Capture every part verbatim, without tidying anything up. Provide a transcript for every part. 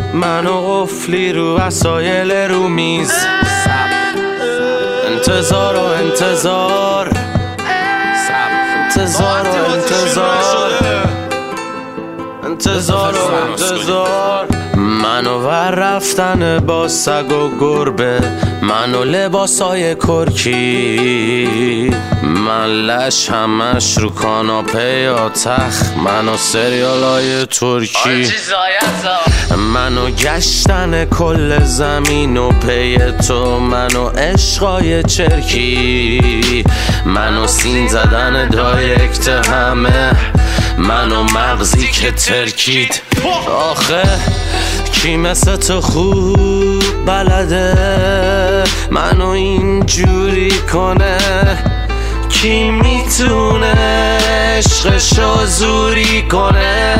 منو قفلی رو وسایل رو میز، انتظار و انتظار، انتظار و انتظار، انتظار و انتظار. منو ور رفتن با سگ و گربه، منو لباسای کرکی، من لش همش رو کاناپه یا تخت، منو سریالای ترکی، منو گشتن کل زمین و پی تو، منو عشقای چرکی، منو سین زدن دایرکت همه، منو مغزی که ترکید. آخه کی مثل تو خوب بلده منو اینجوری کنه؟ کی میتونه عشقشو زوری کنه؟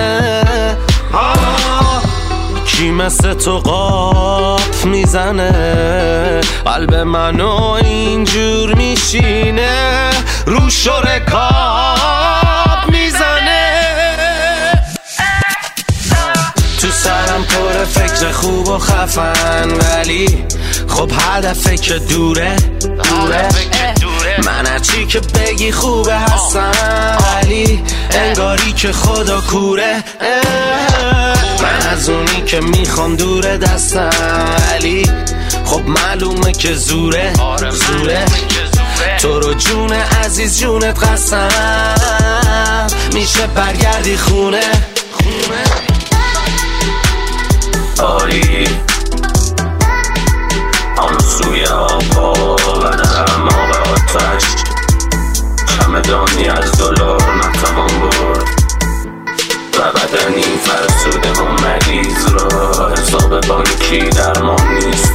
کی مثل تو قاپ میزنه قلب منو اینجور میشینه، رو شرکاب میزنه؟ تو سرم پر فکر خوب و خفن، ولی خب هدفه که دوره دوره من هرچی که بگی خوبه هستم، ولی انگاری که خدا کوره. من از اونی که میخوام دوره دستم، ولی خب معلومه که زوره زوره. تو رو جون عزیز جونت قسم، میشه برگردی خونه آری آن سوی آبا و درم آب آتش، چمدانی از دلار نتوان برد و بدنی فرسوده و مریض را حساب بانکی درمان نیست.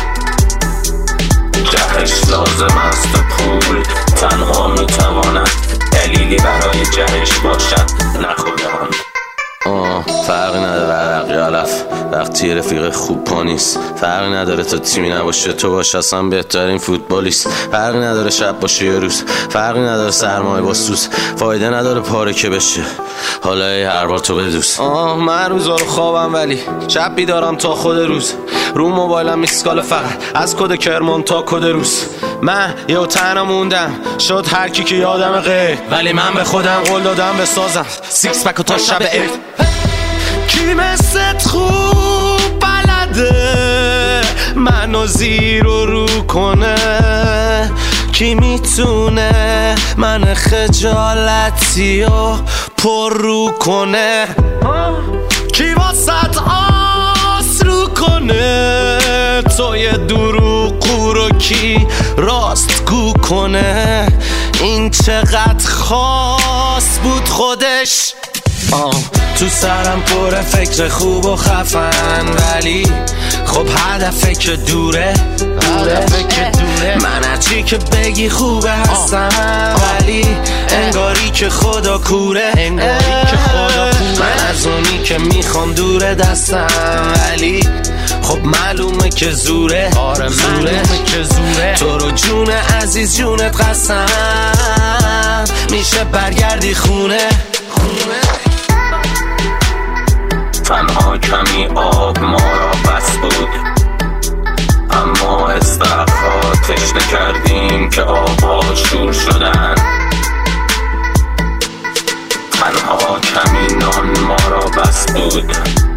جهش لازم است پول تنها میتواند دلیلی برای جهش باشد، نه خودمان. آه فرقی نداره عرقی علف وقتی رفیق خوب پا نیست، فرقی نداره تا تیمی نباشه تو باشه اصلا بهترین فوتبالیست، فرقی نداره شب باشه یه روز، فرقی نداره سرمایه با سوز، فایده نداره پاره که بشه حالا ای هر بار تو بدوز. آه من روزا رو خوابم ولی شب بیدارم تا خود روز، رو موبایلم میسکال فقط از کد کرمان تا کد روز. من یه تنها موندم شد هر کی که یادم غیر، ولی من به خودم قول دادم بسازم سیکس پک و تا شب عید. کی مثل خوب بلده منو زیر و رو کنه؟ کی میتونه من خجالتی و پر رو کنه؟ کی واسط آس رو کنه؟ تو یه دروغ رو کی راست گو کنه؟ این چقدر خاص بود خودش. آه تو سرم پر فکر خوب و خفن، ولی خب هدفه که دوره هدفه که دوره من هرچی که بگی خوبه هستم، ولی انگاری که خدا کوره انگاری که خدا کوره. من از اونی که میخوام دوره دستم، ولی خب معلومه که زوره آره زوره که زوره. تو رو جون عزیز جونت قسم، میشه برگردی خونه خونه. تنها کمی آب ما را بس بود، اما استخها تشنه کردیم که آبها شور شدن. تنها کمی نان ما را بس بود،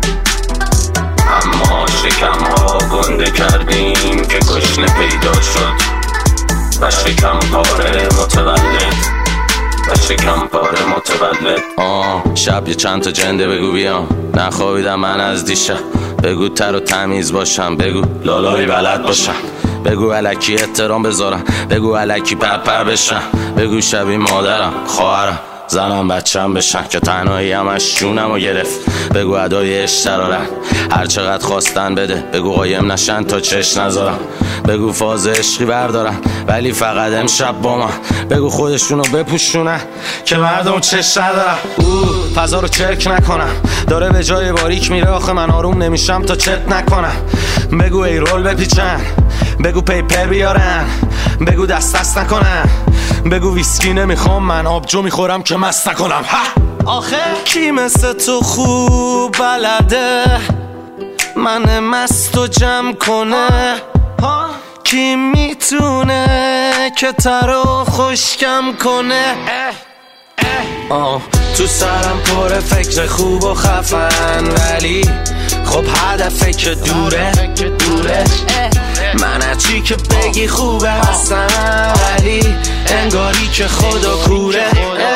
اما شکمها گنده کردیم که گشنه پیدا شد و شکم پاره متولد و شکم پاره متولد. آه شب یه چند تا جنده بگو بیام، نخوابیدم من از دیشب، بگو تر و تمیز باشم، بگو لالایی بلد باشم، بگو الکی احترام بذارم، بگو الکی پرپر بشم، بگو شبیه مادرم خواهرم زنم بچم بشن که تنهایی همش جونم رو گرفت، بگو ادای اشترارن هر چقدر خواستن بده، بگو قایم نشن تا چش نذارم، بگو فاز عشقی بردارن ولی فقط امشب با من، بگو خودشونو بپوشونن که مردم چش ندارن. او فضا رو چرک نکنم داره به جای باریک میره، آخه من آروم نمیشم تا چت نکنم، بگو ای رول بپیچن، بگو پیپر بیارن، بگو دست دست نکنن، بگو ویسکی نمیخوام من آبجو میخورم که مست نکنم. آخه کی مثل تو خوب بلده من مست و جمع کنه؟ کی میتونه که ترو خشکم کنه؟ آه تو سرم پر فکر خوب و خفن، ولی خب هدفه که دوره دوره من هرچی که بگی خوبه هستم، ولی انگاری که خدا کوره.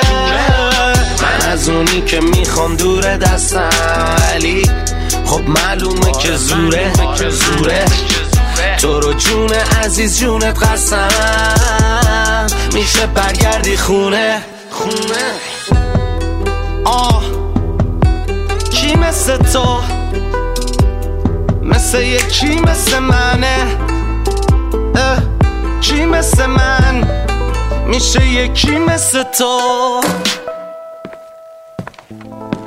من از اونی که میخوام دوره دستم، ولی خب معلومه که زوره زوره تو رو جون عزیز جونت قسم، میشه برگردی خونه خونه. آه کی مثل تو، مثل یکی مثل منه؟ کی مثل من میشه یکی مثل تو؟